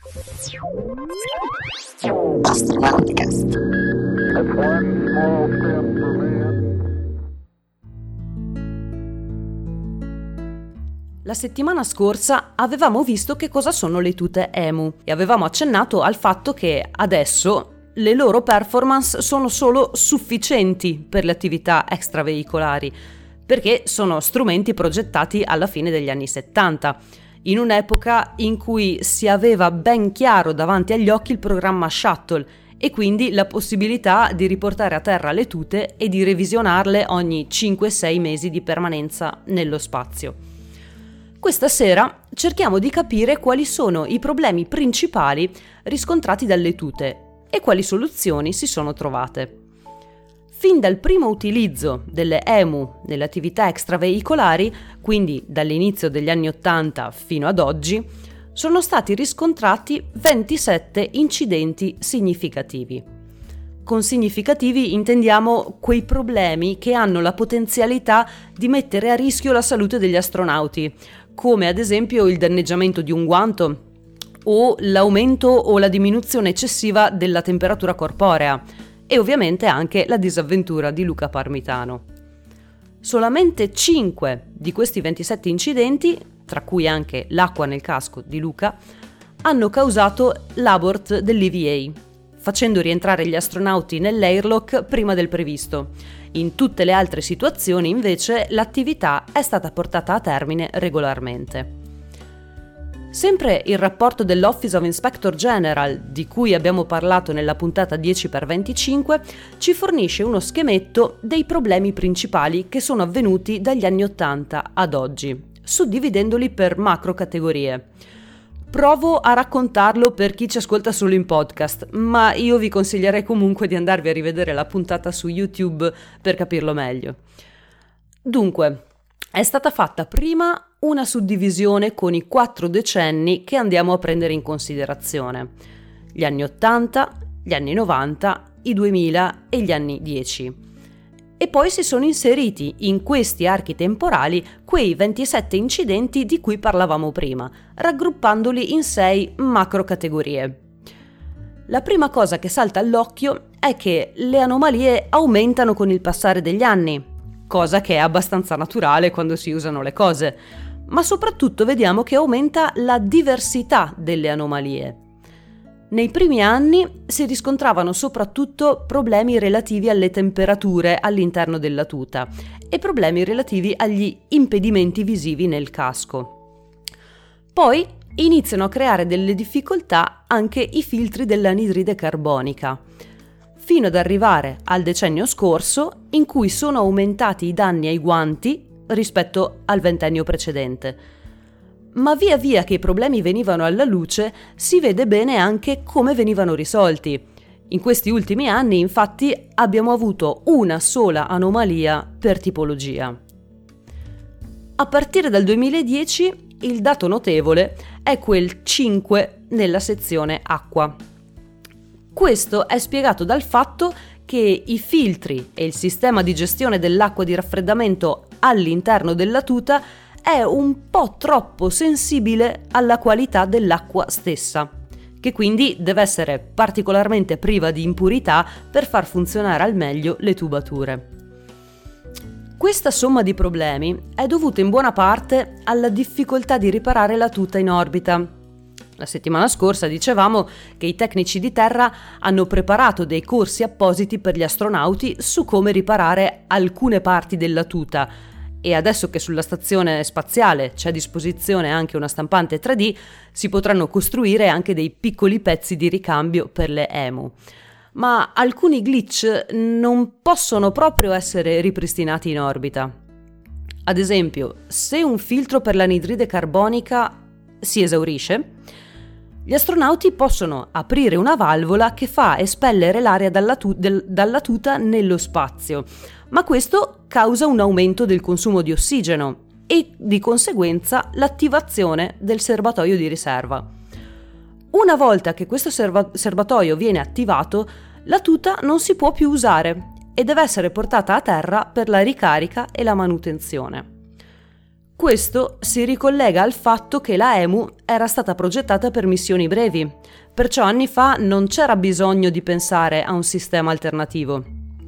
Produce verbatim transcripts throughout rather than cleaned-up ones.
Astronautcast. La settimana scorsa avevamo visto che cosa sono le tute E M U e avevamo accennato al fatto che adesso le loro performance sono solo sufficienti per le attività extraveicolari, perché sono strumenti progettati alla fine degli anni settanta, in un'epoca in cui si aveva ben chiaro davanti agli occhi il programma Shuttle e quindi la possibilità di riportare a terra le tute e di revisionarle ogni cinque sei mesi di permanenza nello spazio. Questa sera cerchiamo di capire quali sono i problemi principali riscontrati dalle tute e quali soluzioni si sono trovate. Fin dal primo utilizzo delle E M U nelle attività extraveicolari, quindi dall'inizio degli anni ottanta fino ad oggi, sono stati riscontrati ventisette incidenti significativi. Con significativi intendiamo quei problemi che hanno la potenzialità di mettere a rischio la salute degli astronauti, come ad esempio il danneggiamento di un guanto o l'aumento o la diminuzione eccessiva della temperatura corporea e ovviamente anche la disavventura di Luca Parmitano. Solamente cinque di questi ventisette incidenti, tra cui anche l'acqua nel casco di Luca, hanno causato l'abort dell'E V A, facendo rientrare gli astronauti nell'airlock prima del previsto. In tutte le altre situazioni, invece, l'attività è stata portata a termine regolarmente. Sempre il rapporto dell'Office of Inspector General, di cui abbiamo parlato nella puntata dieci per venticinque, ci fornisce uno schemetto dei problemi principali che sono avvenuti dagli anni ottanta ad oggi, suddividendoli per macro categorie. Provo a raccontarlo per chi ci ascolta solo in podcast, ma io vi consiglierei comunque di andarvi a rivedere la puntata su YouTube per capirlo meglio. Dunque, è stata fatta prima una suddivisione con i quattro decenni che andiamo a prendere in considerazione: gli anni ottanta, gli anni novanta, i duemila e gli anni dieci. E poi si sono inseriti in questi archi temporali quei ventisette incidenti di cui parlavamo prima, raggruppandoli in sei macro categorie. La prima cosa che salta all'occhio è che le anomalie aumentano con il passare degli anni, cosa che è abbastanza naturale quando si usano le cose, ma soprattutto vediamo che aumenta la diversità delle anomalie. Nei primi anni si riscontravano soprattutto problemi relativi alle temperature all'interno della tuta e problemi relativi agli impedimenti visivi nel casco. Poi iniziano a creare delle difficoltà anche i filtri dell'anidride carbonica, fino ad arrivare al decennio scorso in cui sono aumentati i danni ai guanti rispetto al ventennio precedente. Ma via via che i problemi venivano alla luce, si vede bene anche come venivano risolti. In questi ultimi anni, infatti, abbiamo avuto una sola anomalia per tipologia. A partire dal duemiladieci, il dato notevole è quel cinque nella sezione acqua. Questo è spiegato dal fatto che i filtri e il sistema di gestione dell'acqua di raffreddamento all'interno della tuta è un po' troppo sensibile alla qualità dell'acqua stessa, che quindi deve essere particolarmente priva di impurità per far funzionare al meglio le tubature. Questa somma di problemi è dovuta in buona parte alla difficoltà di riparare la tuta in orbita. La settimana scorsa dicevamo che i tecnici di terra hanno preparato dei corsi appositi per gli astronauti su come riparare alcune parti della tuta, e adesso che sulla stazione spaziale c'è a disposizione anche una stampante tre D, si potranno costruire anche dei piccoli pezzi di ricambio per le E M U. Ma alcuni glitch non possono proprio essere ripristinati in orbita. Ad esempio, se un filtro per l'anidride carbonica si esaurisce, gli astronauti possono aprire una valvola che fa espellere l'aria dalla, tu- del- dalla tuta nello spazio, ma questo causa un aumento del consumo di ossigeno e di conseguenza l'attivazione del serbatoio di riserva. Una volta che questo serva- serbatoio viene attivato, la tuta non si può più usare e deve essere portata a terra per la ricarica e la manutenzione. Questo si ricollega al fatto che la E M U era stata progettata per missioni brevi, perciò anni fa non c'era bisogno di pensare a un sistema alternativo.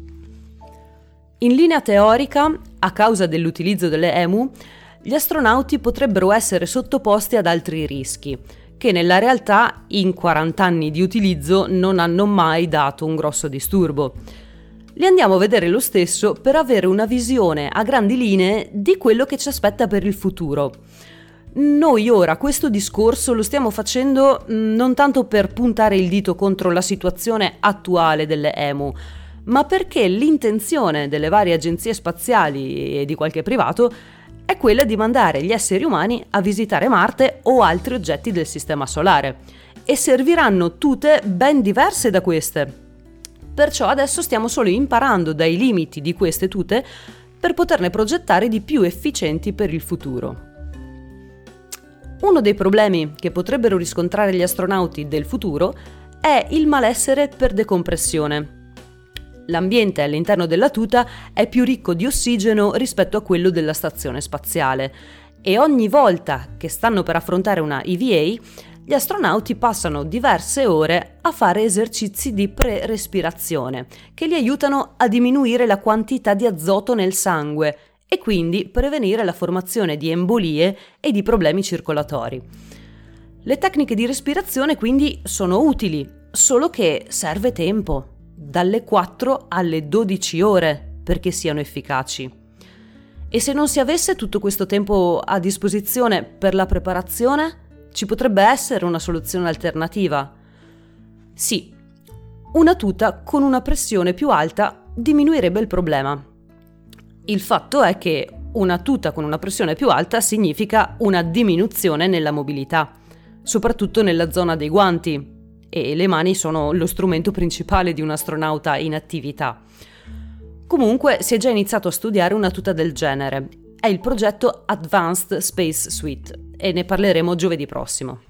In linea teorica, a causa dell'utilizzo delle E M U, gli astronauti potrebbero essere sottoposti ad altri rischi, che nella realtà in quaranta anni di utilizzo non hanno mai dato un grosso disturbo. Li andiamo a vedere lo stesso per avere una visione a grandi linee di quello che ci aspetta per il futuro. Noi ora questo discorso lo stiamo facendo non tanto per puntare il dito contro la situazione attuale delle E M U, ma perché l'intenzione delle varie agenzie spaziali e di qualche privato è quella di mandare gli esseri umani a visitare Marte o altri oggetti del Sistema Solare, e serviranno tute ben diverse da queste. Perciò adesso stiamo solo imparando dai limiti di queste tute per poterne progettare di più efficienti per il futuro. Uno dei problemi che potrebbero riscontrare gli astronauti del futuro è il malessere per decompressione. L'ambiente all'interno della tuta è più ricco di ossigeno rispetto a quello della stazione spaziale e ogni volta che stanno per affrontare una E V A, gli astronauti passano diverse ore a fare esercizi di pre-respirazione che li aiutano a diminuire la quantità di azoto nel sangue e quindi prevenire la formazione di embolie e di problemi circolatori. Le tecniche di respirazione quindi sono utili, solo che serve tempo, dalle quattro alle dodici ore, perché siano efficaci. E se non si avesse tutto questo tempo a disposizione per la preparazione, ci potrebbe essere una soluzione alternativa? Sì, una tuta con una pressione più alta diminuirebbe il problema. Il fatto è che una tuta con una pressione più alta significa una diminuzione nella mobilità, soprattutto nella zona dei guanti, e le mani sono lo strumento principale di un astronauta in attività. Comunque si è già iniziato a studiare una tuta del genere. È il progetto Advanced Space Suite e ne parleremo giovedì prossimo.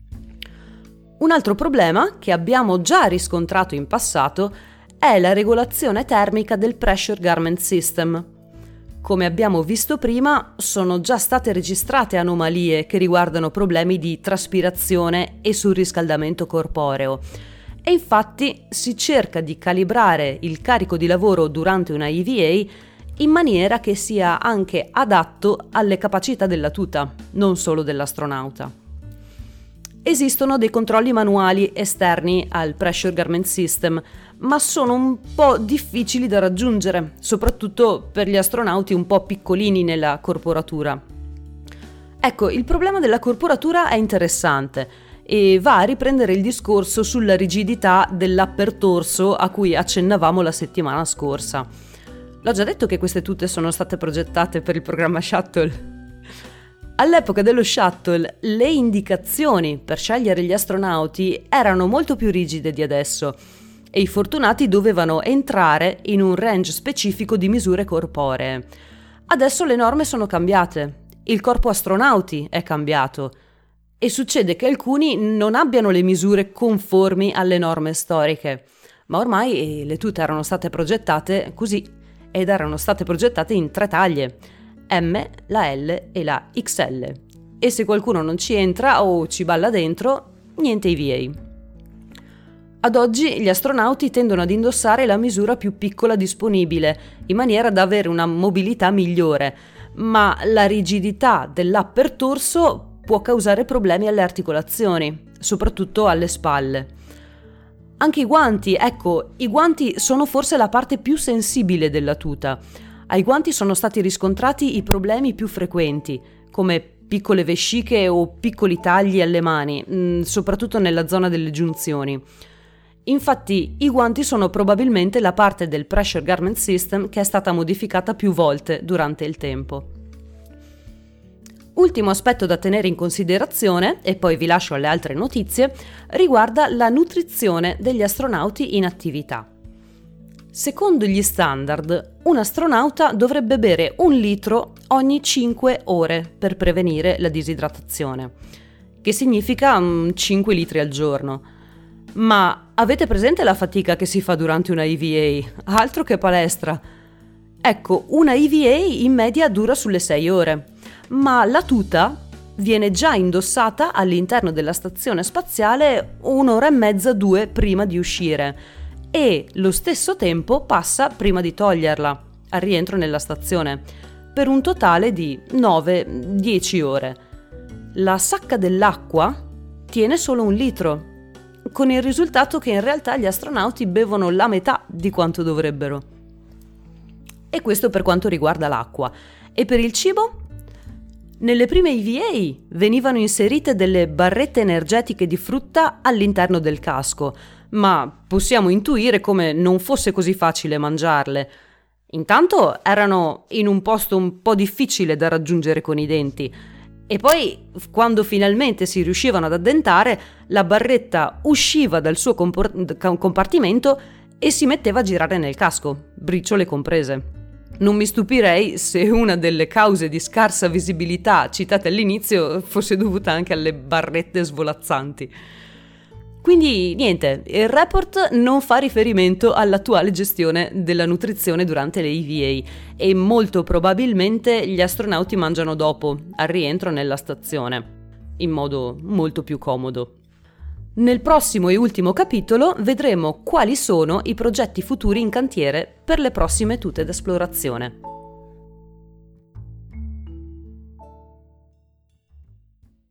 Un altro problema che abbiamo già riscontrato in passato è la regolazione termica del Pressure Garment System. Come abbiamo visto prima, sono già state registrate anomalie che riguardano problemi di traspirazione e surriscaldamento corporeo. E infatti si cerca di calibrare il carico di lavoro durante una E V A in maniera che sia anche adatto alle capacità della tuta, non solo dell'astronauta. Esistono dei controlli manuali esterni al Pressure Garment System, ma sono un po' difficili da raggiungere, soprattutto per gli astronauti un po' piccolini nella corporatura. Ecco, il problema della corporatura è interessante e va a riprendere il discorso sulla rigidità dell'upper torso a cui accennavamo la settimana scorsa. L'ho già detto che queste tute sono state progettate per il programma Shuttle. All'epoca dello Shuttle, le indicazioni per scegliere gli astronauti erano molto più rigide di adesso e i fortunati dovevano entrare in un range specifico di misure corporee. Adesso le norme sono cambiate, il corpo astronauti è cambiato e succede che alcuni non abbiano le misure conformi alle norme storiche, ma ormai le tute erano state progettate così ed erano state progettate in tre taglie, M, la L e la X L. E se qualcuno non ci entra o ci balla dentro, niente E V A. Ad oggi gli astronauti tendono ad indossare la misura più piccola disponibile, in maniera da avere una mobilità migliore, ma la rigidità dell'upper torso può causare problemi alle articolazioni, soprattutto alle spalle. Anche i guanti, ecco, i guanti sono forse la parte più sensibile della tuta. Ai guanti sono stati riscontrati i problemi più frequenti, come piccole vesciche o piccoli tagli alle mani, mh, soprattutto nella zona delle giunzioni. Infatti, i guanti sono probabilmente la parte del Pressure Garment System che è stata modificata più volte durante il tempo. Ultimo aspetto da tenere in considerazione, e poi vi lascio alle altre notizie, riguarda la nutrizione degli astronauti in attività. Secondo gli standard, un astronauta dovrebbe bere un litro ogni cinque ore per prevenire la disidratazione, che significa um, cinque litri al giorno. Ma avete presente la fatica che si fa durante una E V A? Altro che palestra! Ecco, una E V A in media dura sulle sei ore, ma la tuta viene già indossata all'interno della stazione spaziale un'ora e mezza, due prima di uscire, e lo stesso tempo passa prima di toglierla al rientro nella stazione, per un totale di nove dieci ore. La sacca dell'acqua tiene solo un litro, con il risultato che in realtà gli astronauti bevono la metà di quanto dovrebbero. E questo per quanto riguarda l'acqua. E per il cibo? Nelle prime E V A venivano inserite delle barrette energetiche di frutta all'interno del casco, ma possiamo intuire come non fosse così facile mangiarle. Intanto erano in un posto un po' difficile da raggiungere con i denti, e poi quando finalmente si riuscivano ad addentare, la barretta usciva dal suo compor- compartimento e si metteva a girare nel casco, briciole comprese. Non mi stupirei se una delle cause di scarsa visibilità citate all'inizio fosse dovuta anche alle barrette svolazzanti. Quindi niente, il report non fa riferimento all'attuale gestione della nutrizione durante le E V A e molto probabilmente gli astronauti mangiano dopo, al rientro nella stazione, in modo molto più comodo. Nel prossimo e ultimo capitolo vedremo quali sono i progetti futuri in cantiere per le prossime tute d'esplorazione.